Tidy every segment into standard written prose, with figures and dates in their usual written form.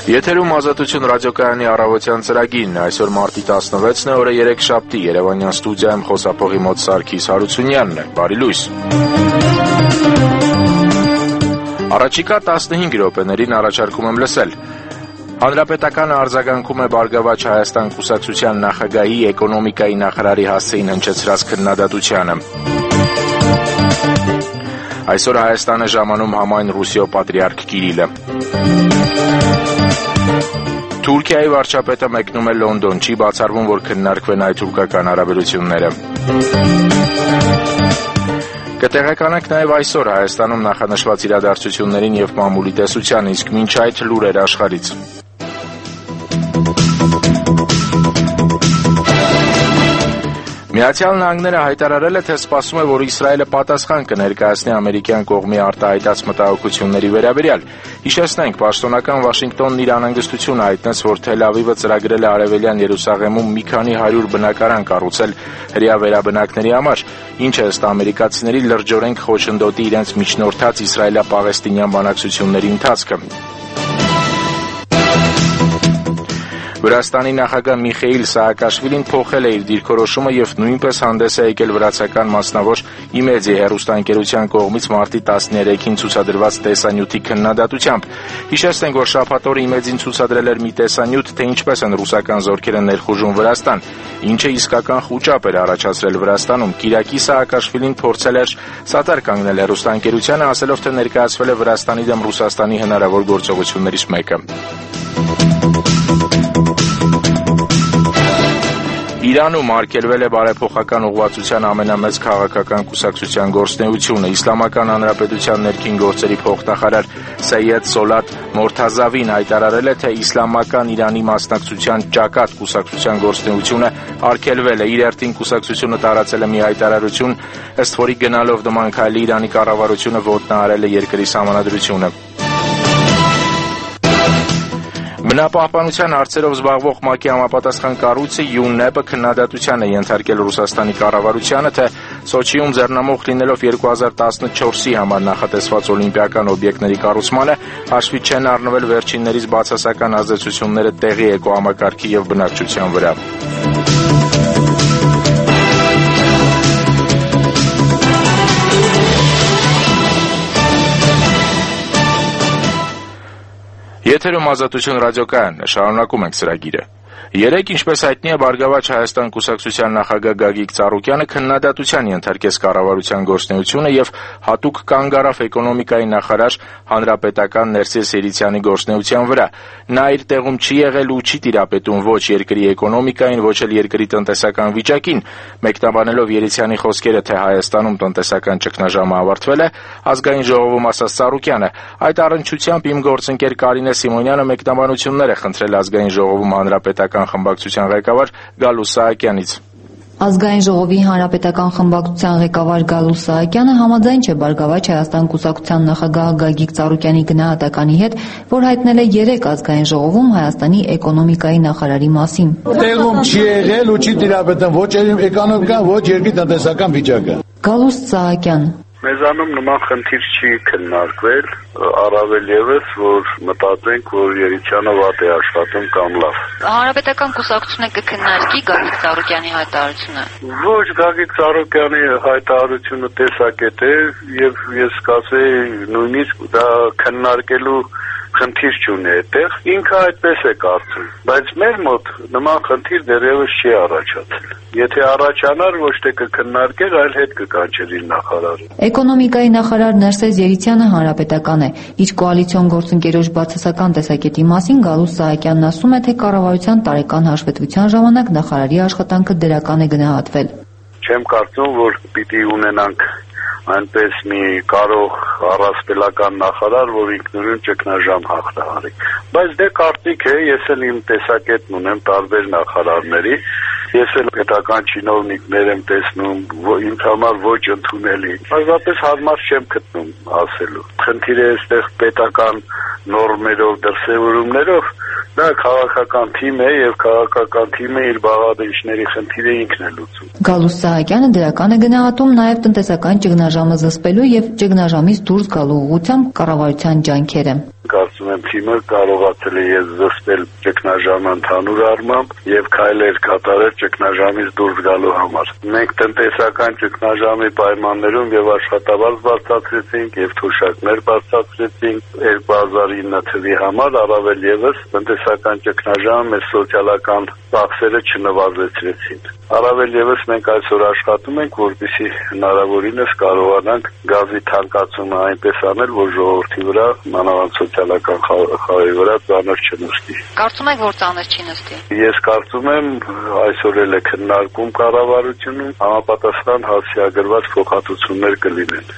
Եթերում Ազատություն ռադիոկայանի առավոտյան ծրագիրն է, այսօր մարտի 16-ն է, օրը 3 շաբթի, Երևանյան ստուդիայում խոսափողի մոտ Սարգիս Հարությունյանն է, բարի լույս։ Առաջիկա 15 րոպեներին առաջարկում եմ լսել։ Հանրապետականը արձագանքում է Բարգավաճ Հայաստան կուսակցության նախագահի էկոնոմիկայի նախարարի հասցեին հնչեցրած քննադատությանը։ Այսօր Հայաստան է ժամանում համայն Ռուսիո պատրիարք Կիրիլը։ Թուրքիայի վարչապետը մեկնում է Լոնդոն, չի բացառվում, որ քննարկվեն հայ-թուրքական հարաբերությունները։ Կտեղեկանանք նաև այսօր Հայաստանում նախանշված իրադարձություններին եւ մամուլի տեսությանը, իսկ մինչ այդ լուրեր աշխարհից։ Միացյալ Նահանգները հայտարարել է, թե սպասում է, որ Իսրայելը պատասխան կներկայացնի ամերիկյան կողմի արտահայտած մտահոգությունների վերաբերյալ։ Հիշեցնենք, պաշտոնական Վաշինգտոնն իր անհանգստությունը հայտնեց, որ Թել Ավիվը ծրագրել է Արևելյան Երուսաղեմում մի քանի 100 բնակարան կառուցել հրեա վերաբնակների համար, ինչը ըստ ամերիկացիների լրջորեն խոչընդոտի իրենց միջնորդած իսրայելա-պաղեստինյան բանակցությունների ընթացքը։ Վրաստանի նախագահ Միխեիլ Սահակաշվիլին փոխել է իր դիրքորոշումը եւ նույնպես հանդես է եկել վրացական մասնավոր Իմեդիա հեռուստաընկերության կողմից մարտի 13-ին ցուցադրված տեսանյութի քննադատությամբ։ Հիշեցնենք, որ շաբաթ օրը Իմեդին ցուցադրել էր մի տեսանյութ, թե ինչպես են ռուսական զորքերը ներխուժում Վրաստան, ինչը իսկական խուճապ էր առաջացրել Վրաստանում։ Կիրակի Սահակաշվիլին փորձել էր սատար կանգնել հեռուստաընկերությանը, ասելով, թե ներկայացվել է Վրաստանի դեմ Ռուսաստանի հնարավոր գործողություններից մեկը։ Իրանում արգելվել է բարեփոխական ուղղվածության ամենամեծ քաղաքական կուսակցության գործունեությունը։ Իսլամական Հանրապետության ներքին գործերի փոխնախարար Սեյեդ Սոլատ Մորթազավին հայտարարել է, թե Իսլամական Իրանի մասնակցության ճակատ կուսակցության գործունեությունը արգելվել է։ Իր հերթին կուսակցությունը տարածել է մի հայտարարություն, ըստ որի գնալով նման քայլի Իրանի կառավարությունը ոտնահարել է երկրի սահմանադրությունը։ Բնապահպանության հարցերով զբաղվող ՄԱԿ-ի համապատասխան կառույցը ՅՈՒՆԵՊ-ը քննադատության է ենթարկել Ռուսաստանի կառավարությանը, թե Սոչիում ձեռնամուխ լինելով 2014-ի համար նախատեսված օլիմպիական օբյեկտների կառուցմանը հաշվի չեն առնվել վերջիններիս բացասական ազդեցությունները տեղի էկոհամակարգի եւ բնակչության վրա։ Եթերում Ազատություն ռադիոկայանն է, շարունակում ենք ծրագիրը։ Երեկ, ինչպես հայտնի է, Բարգավաճ Հայաստան կուսակցության նախագահ Գագիկ Ծառուկյանը քննադատության ենթարկեց կառավարության գործունեությունը եւ հատուկ կանգ առավ էկոնոմիկայի նախարար հանրապետական Ներսես Երիցյանի գործունեության վրա։ Նա իր տեղում չի եղել ու չի տիրապետում ոչ երկրի էկոնոմիկային, ոչ էլ երկրի տնտեսական վիճակին։ Մեկնաբանելով Երիցյանի խոսքերը, թե Հայաստանում տնտեսական ճգնաժամը ավարտվել է, ազգային ժողովում ասաց Ծառուկյանը, այդ առնչությամբ իմ գործընկեր Կարինե Սիմոնյանը մեկնաբանություններ է խնդրել ազգային ժողովում հանրապետական խմբակցության ղեկավար Գալուս Սահակյանից։ Ազգային ժողովի հանրապետական խմբակցության ղեկավար Գալուս Սահակյանը համաձայն չէ Բարգավաճ Հայաստան կուսակցության նախագահ Գագիկ Ծառուկյանի գնահատականի հետ, որ հայտնել է երեկ ազգային ժողովում Հայաստանի էկոնոմիկայի նախարարի մասին։ Տեղում չի եղել ու չի տիրապետում ոչ էկոնոմիկան, ոչ երկրի տնտեսական վիճակը։ Գալուս Սահակյան. Մեզանում նման խնդիր չի քննարկվել, առավել ևս, որ մտածենք, որ Երիցյանը վատ է աշխատում կամ լավ։ Հանրապետական կուսակցությունը կքննարկի Գագիկ Ծառուկյանի հայտարարությունը։ Ոչ, Գագիկ Ծառուկյանի հայտարարությունը տեսակետ է եւ ես կասեի նույնիսկ դա քննարկելու խնդիր չունի այդտեղ, ինքը այդպես է կարծում, բայց մեր մոտ նման խնդիր դեռևս չի առաջացել։ Եթե առաջանար, ոչ թե կքննարկեր, այլ հետ կկանչեր իր նախարարին։ Էկոնոմիկայի նախարար Ներսես Երիցյանը հանրապետական է։ Իր կոալիցիոն գործընկերոջ բացասական տեսակետի մասին Գալուս Սահակյանն ասում է, թե կառավարության տարեկան հաշվետվության ժամանակ նախարարի աշխատանքը դրական է գնահատվել։ Չեմ կարծում, որ պիտի ունենանք այնպես մի կարող առասպելական նախարար, որ ինքնուրույն ճգնաժամ հաղթահարի։ Բայց դե կարծիք է, ես էլ իմ տեսակետն ունեմ տարբեր նախարարների, ես էլ պետական չինովնիկներ եմ տեսնում, ինձ համար ոչ ընդունելի։ Պարզապես հարմար չեմ գտնում ասելու։ Խնդիրը այստեղ պետական նորմերով, դրսևորումներով, դա քաղաքական թիմ է եւ քաղաքական թիմը իր բաղադրիչների խնդիրը ինքն է լուծում։ Գալուս Սահակյանը դրական է գնահատում նաեւ տնտեսական ճգնաժամը զսպելու եւ ճգնաժամից դուրս գալու ուղղությամբ կառավարության ջանքերը։ կարծում եմ թիմը կարողացել է զսպել ճգնաժամը ընդհանուր առմամբ եւ քայլեր կատարել ճգնաժամից դուրս գալու համար։ Մենք տնտեսական ճգնաժամի պայմաններում եւ աշխատավարձ բարձրացրեցինք եւ թոշակներ բարձրացրեցինք 2009 թվականի համար, առավել եւս տնտեսական ճգնաժամը մեր սոցիալական ծախսերը չնվազեցրեցին։ Առավել եւս մենք այսօր աշխատում ենք, որպեսզի հնարավորինս կարողանանք գազի թանկացումը այնպես անել, որ ժողովրդի վրա, մանավանդ սոցիալական խավի վրա ծանր չնստի։ Կարծում եք, որ ծանր չի նստի։ Ես կարծում եմ, այսօր էլ է քննարկում կառավարությունում, համապատասխան հասցեագրված փոխհատուցումներ կլինեն։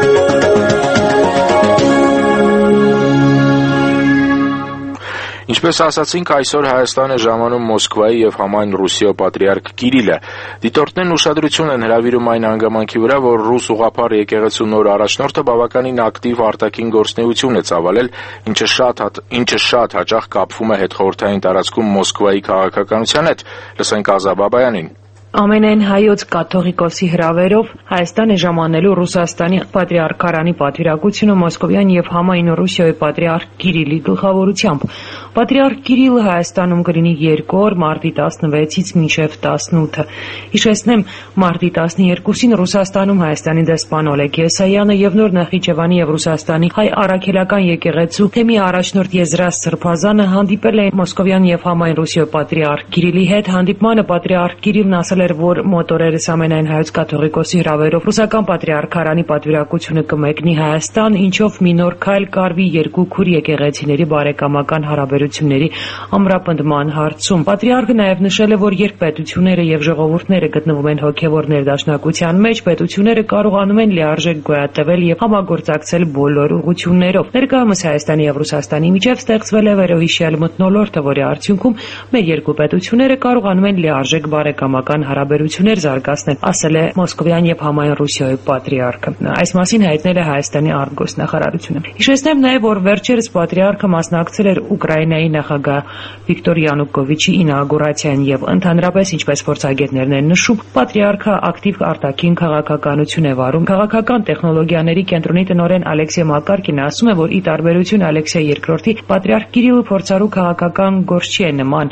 Ինչպես ասացինք, այսօր Հայաստան է ժամանում Մոսկվայի եւ համայն Ռուսիա պատրիարք Կիրիլը։ Դիտորդներն ուշադրություն են հրավիրում այն հանգամանքի վրա, որ ռուս ուղղափառ եկեղեցու նոր առաջնորդը բավականին ակտիվ արտաքին գործունեություն է ծավալել, ինչը շատ հաճախ կապվում է հետխորհրդային տարածքում Մոսկվայի քաղաքականության հետ։ Լսենք Ազա Բաբայանին։ Ամենայն հայոց կաթողիկոսի հրավերով Հայաստան է ժամանելու Ռուսաստանի պատրիարքարանի պատվիրակությունը Մոսկովյան եւ համայն Ռուսիայի պատրիարք Կիրիլի գլխավորությամբ։ Պատրիարք Կիրիլը Հայաստանում կլինի 2 օր՝ մարտի 16-ից մինչև 18-ը։ Հիշեցնեմ, մարտի 12-ին Ռուսաստանում Հայաստանի դեսպան Օլեգ Եսայանը եւ նոր Նախիջևանի եւ Ռուսաստանի հայ առաքելական եկեղեցու թեմի առաջնորդ Եզրաս Սրբազանը հանդիպել է Մոսկովյան եւ համայն Ռուսիայի պատրիարք Կիրիլի հետ։ Հանդիպմանը պատրիարք Կիրիլն ասել էր, որ մոտորերս ամենայն հայոց կաթողիկոսի հրավերով ռուսական պատրիարքարանի պատվիրակությունը կմեկնի Հայաստան, ինչով մի նոր քայլ կարվի երկու քուր եկեղեցիների բարեկամական հարաբերությունների ամրապնդման հարցում։ Պատրիարքը նաև նշել է, որ երբ պետությունները եւ ժողովուրդները գտնվում են հոգեվոր ներդաշնակության մեջ, պետությունները կարողանում են լիարժեք գոյատևել եւ համագործակցել բոլոր ուղղություններով։ Ներկայումս Հայաստանի եւ Ռուսաստանի միջև ստեղծվել է վերոհիշյալ մթնոլորտը, որի արդյունքում մեր երկու պետությունները կարողանում են լիարժեք բարեկամական հարաբերություններ զարգացնել, ասել է Մոսկովյան եւ համայն Ռուսիայի պատրիարքը։ Այս մասին հայտնել է Հայաստանի արտգործնախարարությունը։ Հիշեցնեմ նաեւ, որ վերջերս պատրիարքը մասնակցել էր Ուկրաինայի նախագահ Վիկտոր Յանուկովիչի ինauguration եւ ընդհանրապես, ինչպես փորձագետներն են նշում, պատրիարքը ակտիվ արտաքին քաղաքականություն է վարում։ Քաղաքական տեխնոլոգիաների կենտրոնի տնօրեն Ալեքսեյ Մակարկին ասում է, որ ի տարբերություն Ալեքսեյ II, պատրիարք Կիրիլը փորձառու քաղաքական գործչի է նման։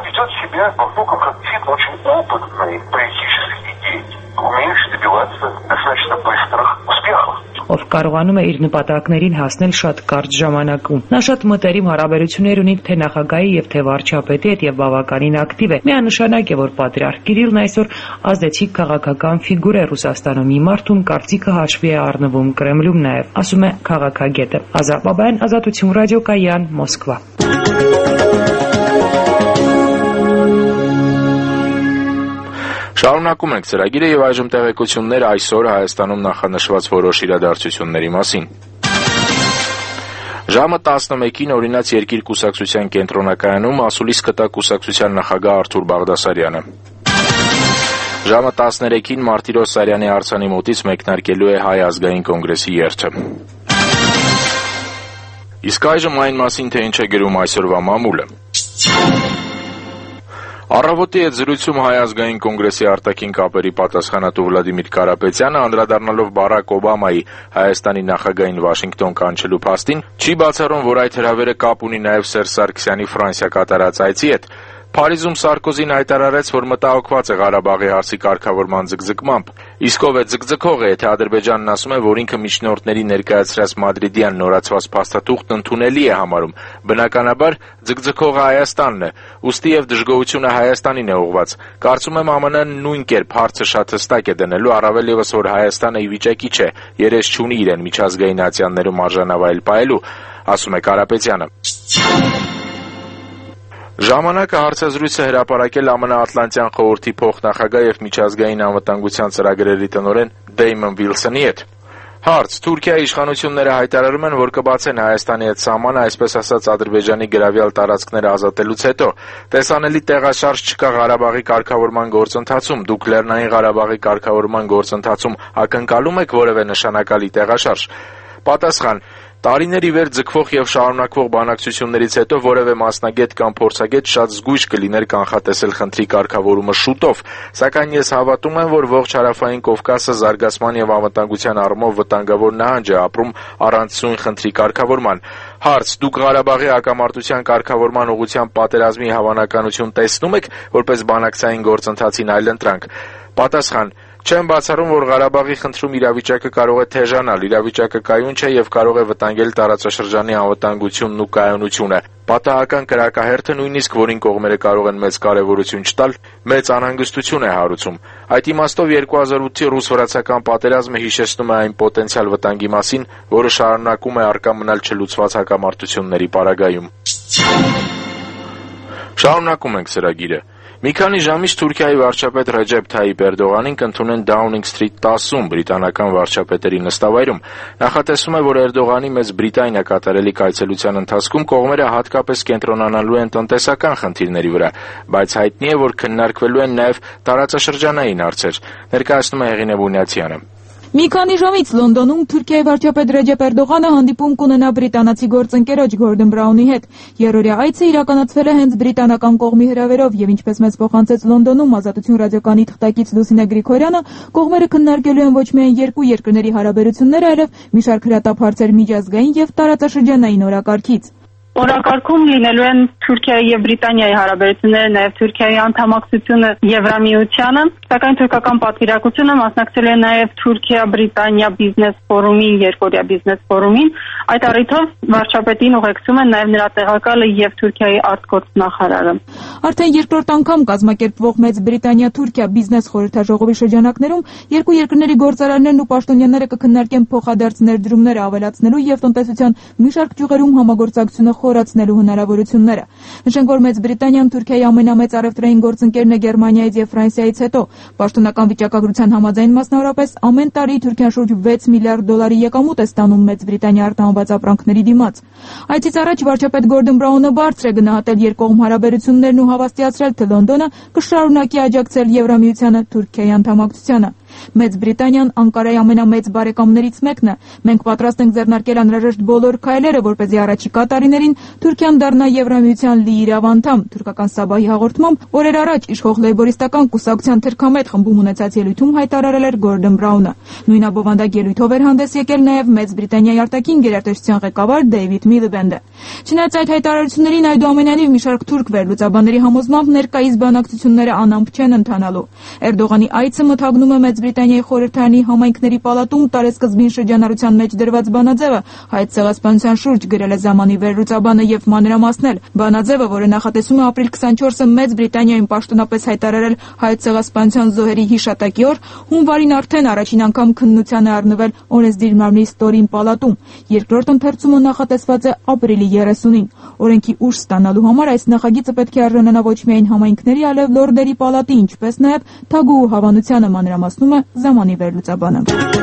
Опытный политический деятель, умеющий добиваться достаточно быстрых успехов. Ով կարողանում է իր նպատակներին հասնել շատ կարճ ժամանակում։ Նա շատ մտերիմ հարաբերություններ ունի թե նախագահի եւ թե վարչապետի հետ եւ բավականին ակտիվ է։ Միանշանակ է, որ պատրիարք Կիրիլն այսօր ազդեցիկ քաղաքական ֆիգուր է Ռուսաստանում։ Մի մարդում կարծիքը հաշվի է առնվում Կրեմլում նաեւ, ասում է քաղաքագետը։ Ազա Բաբայան, Ազատություն ռադիոկայան, Մոսկվա։ Շարունակում ենք ծրագիրը եւ այժմ տեղեկություններ այսօր Հայաստանում նախանշված որոշ իրադարձությունների մասին։ Ժամը 11-ին օրինաց երկիր կուսակցության կենտրոնակայանում ասուլիս կտա կուսակցության նախագահ Արթուր Բաղդասարյանը։ Ժամը 13-ին Մարտիրոս Սարյանի արձանի մոտից մեկնարկելու է Հայ ազգային կոնգրեսի երթը։ Իսկ այժմ այն մասին, թե ինչ է գրում այսօրվա մամուլը։ Առավոտի հետ զրույցում Հայ ազգային կոնգրեսի արտաքին կապերի պատասխանատու Վլադիմիր Կարապետյանը, անդրադառնալով Բարակ Օբամայի Հայաստանի նախագահին Վաշինգտոն կանչելու փաստին, չի բացառում, որ այդ հրավերը կապ ունի նաև Սերժ Սարգսյանի Ֆրանսիա կատարած այցի հետ։ Փարիզում Սարկոզին հայտարարեց, որ մտահոգված է Ղարաբաղի հարցի կարգավորման ձգձգմամբ։ Իսկ ով է ձգձգողը, եթե Ադրբեջանն ասում է, որ ինքը միջնորդների ներկայացրած մադրիդյան նորացված փաստաթուղթն ընդունելի է համարում, բնականաբար ձգձգողը Հայաստանն է, ուստի եւ դժգոհությունը Հայաստանին է ուղղված։ Կարծում եմ ԱՄՆ-ն նույն կերպ հարցը շատ հստակ է դնելու, առավել եւս որ Հայաստանը ի վիճակի չէ, երես չունի իրեն միջազգային ատյաններում արժանավայել պահելու, ասում է Կարապետյանը։ Ժամանակը հարցազրույց է հրապարակել ԱՄՆ Ատլանտյան խորհրդի փոխնախագահ եւ միջազգային անվտանգության ծրագրերի տնօրեն Դեյմոն Վիլսոնի հետ։ Հարց. Թուրքիայի իշխանությունները հայտարարում են, որ կբացեն Հայաստանի հետ սահմանը, այսպես ասած Ադրբեջանի գրավյալ տարածքները ազատելուց հետո։ Տեսանելի տեղաշարժ չկա Ղարաբաղի կարգավորման գործընթացում։ Դուք Լեռնային Ղարաբաղի կարգավորման գործընթացում ակնկալում եք որևէ նշանակալի տեղաշարժ։ Պատասխան. Տարիներ ի վեր ձգվող եւ շարունակվող բանակցություններից հետո որևէ մասնագետ կամ փորձագետ շատ զգույշ կլիներ կանխատեսել խնդրի կարգավորումը շուտով, սակայն ես հավատում եմ, որ ողջ հարավային Կովկասը զարգացման եւ անվտանգության առումով վտանգավոր նահանջ է ապրում առանց սույն խնդրի կարգավորման։ Հարց. դուք Ղարաբաղի հակամարտության կարգավորման ուղղությամբ պատերազմի հավանականություն տեսնում եք որպես բանակցային գործընթացին այլընտրանք։ Պատասխան. Չեմ բացառում, որ Ղարաբաղի խնդրում իրավիճակը կարող է թեժանալ, իրավիճակը կայուն չէ եւ կարող է վտանգել տարածաշրջանի անվտանգությունն ու կայունությունը։ Պատահական կրակահերթը նույնիսկ, որին կողմերը կարող են մեծ կարևորություն չտալ, մեծ անհանգստություն է հարուցում։ Այդ իմաստով 2008-ի ռուս-վրացական պատերազմը հիշեցնում է այն պոտենցիալ վտանգի մասին, որը շարունակում է առկա մնալ չլուծված հակամարտությունների պարագայում։ Շարունակում ենք ծրագիրը։ Մի քանի ժամից Թուրքիայի վարչապետ Ռեջեփ Թայիփ Էրդողանին կընդունեն Դաունինգ Սթրիթ 10-ում բրիտանական վարչապետերի նստավայրում։ Նախատեսվում է, որ Էրդողանի Մեծ Բրիտանիա կատարելիք այցելության ընթացքում կողմերը հատկապես կենտրոնանալու են տնտեսական խնդիրների վրա, բայց հայտնի է, որ քննարկվելու են նաև տարածաշրջանային հարցեր։ Ներկայացնում է Հեղինե Բունյացյանը։ Մի քանի ժամից Լոնդոնում Թուրքիայի վարչապետ Ռեջեփ Էրդողանը հանդիպում կունենա բրիտանացի գործընկերոջ Գորդոն Բրաունի հետ։ Երրորդյա այցը իրականացվել է հենց բրիտանական կողմի հրավերով եւ ինչպես մեծ փոխանցեց Լոնդոնում Ազատություն ռադիոկայանի թղթակից Լուսինե Գրիգորյանը, կողմերը քննարկելու են ոչ միայն երկու երկրների հարաբերությունները, այլև մի շարք հրատապ հարցեր միջազգային եւ տարածաշրջանային օրակարգից։ Օրակարգում լինելու են Թուրքիայի եւ Բրիտանիայի հարաբերությունները, նաեւ Թուրքիայի անդամակցությունը Եվրամիությանը, սակայն թուրքական պատվիրակությունը մասնակցել է նաեւ Թուրքիա-Բրիտանիա բիզնես ֆորումին, երկօրյա բիզնես ֆորումին։ Այդ առիթով վարչապետին ուղեկցում են նաեւ նրա տեղակալը եւ Թուրքիայի արտգործնախարարը։ Արդեն երկրորդ անգամ կազմակերպվող Մեծ Բրիտանիա-Թուրքիա բիզնես խորհրդաժողովի շրջանակներում երկու երկրների գործարաններն ու պաշտոնյաները կքննարկեն փոխադարձ ներդրումները ավելացնելու եւ տնտեսության մի շարք ճյուղերում համագործակցությունը խորացնելու հնարավորությունները։ Նշենք, որ Մեծ Բրիտանիան Թուրքիայի ամենամեծ առևտրային գործընկերն է Գերմանիայից եւ Ֆրանսիայից հետո։ Պաշտոնական վիճակագրության համաձայն մասնավորապես ամեն տարի Թուրքիան շուրջ 6 միլիարդ դոլարի եկամուտ է ստանում Մեծ Բրիտանիա արտահանված ապրանքների դիմաց։ Այդից առաջ վարչապետ Գորդոն Բրաունը բարձր է գնահատել երկկողմ հարաբերություններն ու հավաստիացրել, թե Լոնդոնը կշարունակի աջակցել Եվրամիությանը Թուրքիայի անդամակցությանը։ Մեծ Բրիտանիան Անկարայի ամենամեծ բարեկամներից մեկն է։ Մենք պատրաստ ենք ձեռնարկել անհրաժեշտ բոլոր քայլերը, որպեսզի առաջիկա տարիներին Թուրքիան դառնա Եվրամիության լիիրավ անդամ։ Թուրքական Սաբահի հաղորդմամբ օրեր առաջ իշխող լեյբորիստական կուսակցության թրքամետ խմբում ունեցած ելույթում հայտարարել էր Գորդոն Բրաունը։ Նույն աբովանդակ ելույթով էր հանդես եկել նաև Մեծ Բրիտանիայի արտաքին գերատեսչության ղեկավար Դեյվիդ Միլիբենդը։ Չնայած այդ հայտարարություններին, այդուամենայնիվ մի շարք թուրք վերլուծաբանների համոզմամբ ներկայիս բանակցությունները անամպ չեն ընթանալու։ Էրդողանի այցը մթագնում է Մեծ Բրիտանիայի խորհրդարանի համայնքների պալատում տարեսկզբին շրջանառության մեջ դրված բանաձևը Հայոց ցեղասպանության շուրջ գրել է ժամանի վերլուծաբանը եւ մանրամասնել։ Բանաձևը, որը նախատեսում է ապրիլ 24-ը Մեծ Բրիտանիայում պաշտոնապես հայտարարել Հայոց ցեղասպանության զոհերի հիշատակի օր, հունվարին արդեն առաջին անգամ քննության է առնվել օրենսդիր մարմնի ստորին պալատում։ Երկրորդ ընթերցումը նախատեսված է ապրիլի 30-ին։ Օրենքի ուժ ստանալու համար այս նախագիծը պետք է արժանանա ոչ միայն համայնքների, այլև լորդերի պալատի, ինչպես նաեւ թագուհու հավանությանը, մանրամասնում է ժամանի վերլուծաբանը։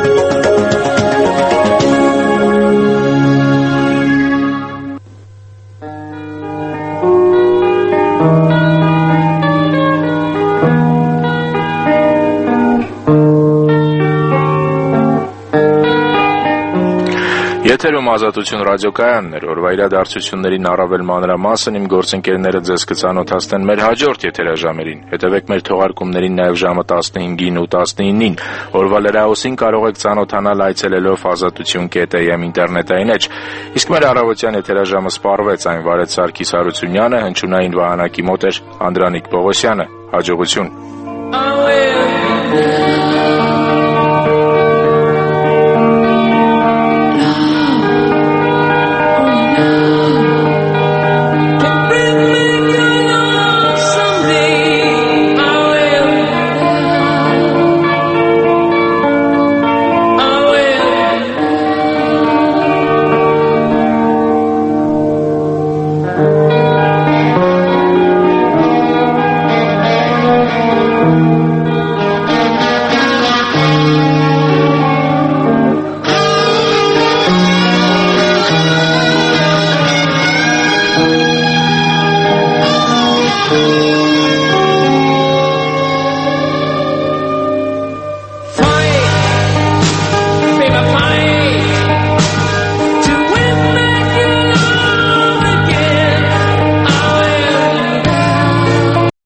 Եթերում Ազատություն ռադիոկայանն էր, օրվա իրադարձություններին առավել մանրամասն իմ գործընկերները ձեզ կծանոթացնեն մեր հաջորդ եթերաժամերին։ Հետևեք մեր թողարկումներին նաև ժամը 15-ին ու 19-ին։ Օրվա լրահոսին կարող եք ծանոթանալ այցելելով azatutun.am ինտերնետային էջ։ Իսկ մեր առավոտյան եթերաժամը սպառվեց, այն վարեց Սարգիս Հարությունյանը, հնչյունային վահանակի մոտ էր Անդրանիկ Պողոսյանը։ Հաջողություն։